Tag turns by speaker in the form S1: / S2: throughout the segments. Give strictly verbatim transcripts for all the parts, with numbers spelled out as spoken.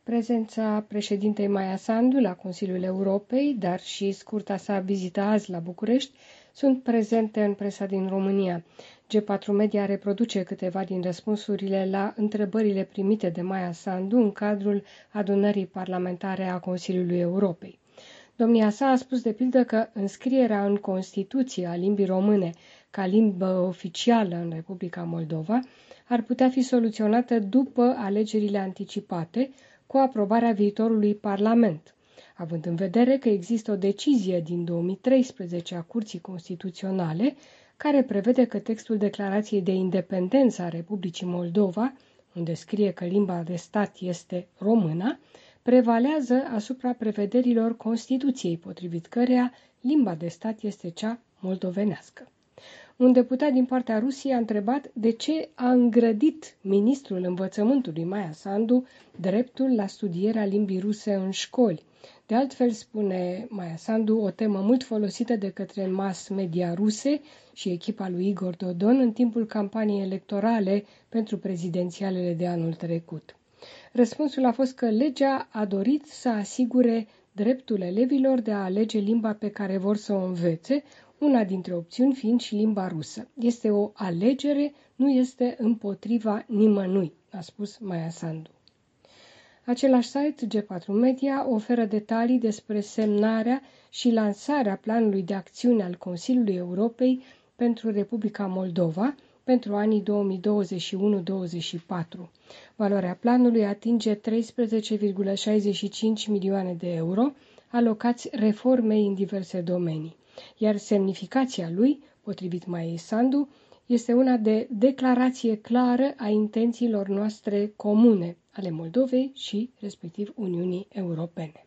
S1: Prezența președintei Maia Sandu la Consiliul Europei, dar și scurta sa vizită azi la București, sunt prezente în presa din România. G patru Media reproduce câteva din răspunsurile la întrebările primite de Maia Sandu în cadrul adunării parlamentare a Consiliului Europei. Domnia sa a spus de pildă că înscrierea în Constituție a limbii române ca limbă oficială în Republica Moldova ar putea fi soluționată după alegerile anticipate, cu aprobarea viitorului Parlament, având în vedere că există o decizie din două mii treisprezece a Curții Constituționale care prevede că textul Declarației de Independență a Republicii Moldova, unde scrie că limba de stat este româna, prevalează asupra prevederilor Constituției, potrivit căreia limba de stat este cea moldovenească. Un deputat din partea Rusiei a întrebat de ce a îngrădit ministrul învățământului Maia Sandu dreptul la studierea limbii ruse în școli. De altfel, spune Maia Sandu, o temă mult folosită de către mass media ruse și echipa lui Igor Dodon în timpul campaniei electorale pentru prezidențialele de anul trecut. Răspunsul a fost că legea a dorit să asigure dreptul elevilor de a alege limba pe care vor să o învețe, una dintre opțiuni fiind și limba rusă. Este o alegere, nu este împotriva nimănui, a spus Maia Sandu. Același site, G patru Media, oferă detalii despre semnarea și lansarea planului de acțiune al Consiliului Europei pentru Republica Moldova pentru anii două mii douăzeci și unu douăzeci și patru. Valoarea planului atinge treisprezece virgulă șaizeci și cinci milioane de euro, alocați reformei în diverse domenii. Iar semnificația lui, potrivit Maiei Sandu, este una de declarație clară a intențiilor noastre comune, ale Moldovei și, respectiv, Uniunii Europene.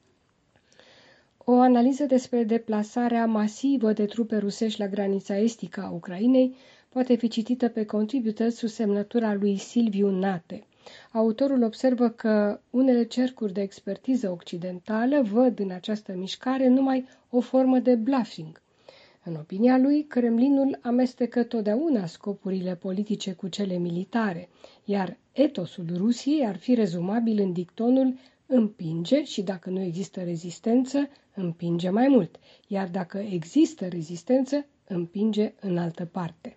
S1: O analiză despre deplasarea masivă de trupe rusești la granița estică a Ucrainei poate fi citită pe Contributors sub semnătura lui Silviu Nate. Autorul observă că unele cercuri de expertiză occidentală văd în această mișcare numai o formă de bluffing. În opinia lui, Kremlinul amestecă totdeauna scopurile politice cu cele militare, iar etosul Rusiei ar fi rezumabil în dictonul împinge și dacă nu există rezistență, împinge mai mult, iar dacă există rezistență, împinge în altă parte.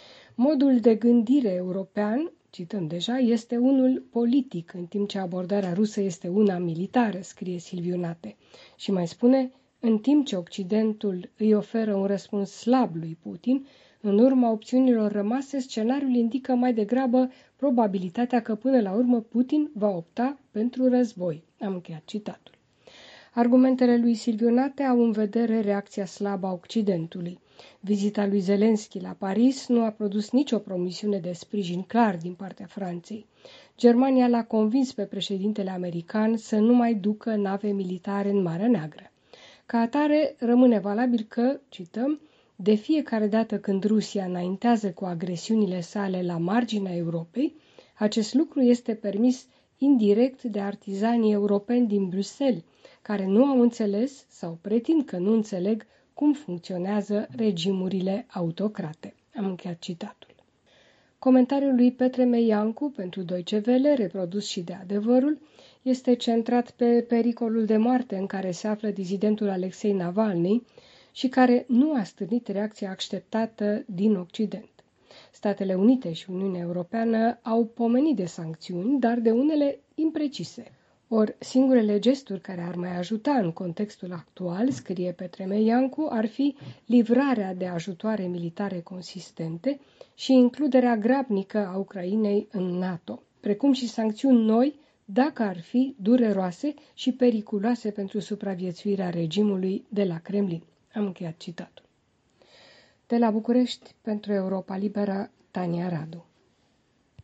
S1: Modul de gândire european, cităm deja, este unul politic, în timp ce abordarea rusă este una militară, scrie Silviu Nate. Și mai spune, în timp ce Occidentul îi oferă un răspuns slab lui Putin, în urma opțiunilor rămase, scenariul indică mai degrabă probabilitatea că până la urmă Putin va opta pentru război. Am încheiat citatul. Argumentele lui Silviu Nate au în vedere reacția slabă a Occidentului. Vizita lui Zelenski la Paris nu a produs nicio promisiune de sprijin clar din partea Franței. Germania l-a convins pe președintele american să nu mai ducă nave militare în Marea Neagră. Ca atare, rămâne valabil că, cităm, de fiecare dată când Rusia înaintează cu agresiunile sale la marginea Europei, acest lucru este permis indirect de artizanii europeni din Bruxelles, care nu au înțeles sau pretind că nu înțeleg cum funcționează regimurile autocrate. Am încheiat citatul. Comentariul lui Petre Meiancu pentru Deutsche Welle, reprodus și de Adevărul, este centrat pe pericolul de moarte în care se află dizidentul Alexei Navalny și care nu a stârnit reacția așteptată din Occident. Statele Unite și Uniunea Europeană au pomenit de sancțiuni, dar de unele imprecise. Ori singurele gesturi care ar mai ajuta în contextul actual, scrie Petre Meiancu, ar fi livrarea de ajutoare militare consistente și includerea grabnică a Ucrainei în NATO, precum și sancțiuni noi, dacă ar fi dureroase și periculoase pentru supraviețuirea regimului de la Kremlin. Am încheiat citatul. De la București, pentru Europa Liberă, Tania Radu.